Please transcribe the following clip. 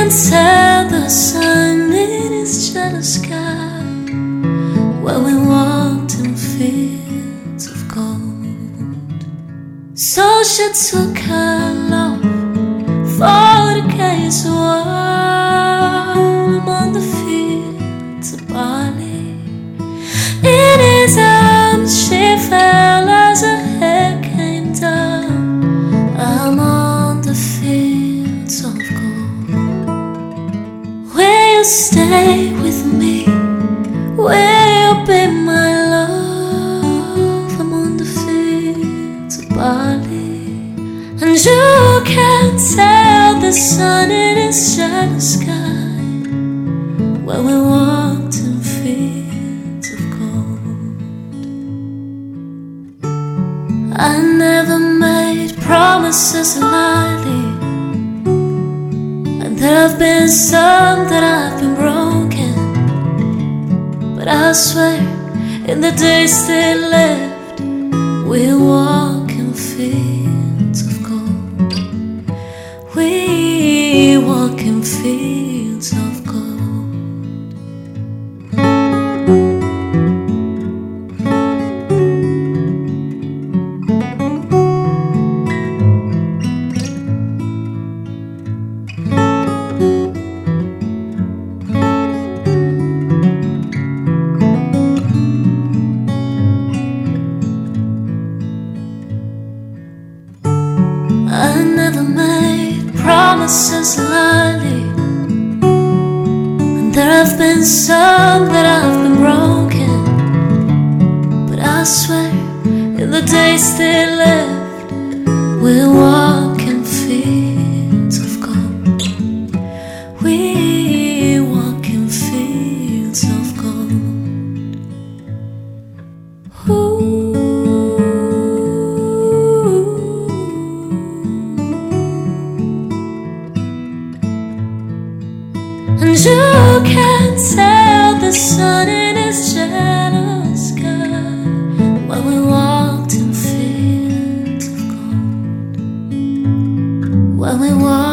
can tell the sun in its jealous sky while we walked in fields of gold. So she took her love for the case while among the fields of barley. In his arms she fell as her hair came down among the fields of gold. Will you stay with me? Will you be my love among the fields of barley? And you can tell the sun in its jealous sky while we walked in fields of gold. I never made promises lightly, and there have been some that have been broken. But I swear, in the days they left, we'll walk in fields of gold. We walk in fields of gold. I never made promises lightly, and there have been some that have been broken. But I swear, in the days they left, we'll walk in fields of gold. We walk in fields of gold. Ooh. And you can tell the sun in its jealous sky while we walked in fields of gold. While we walked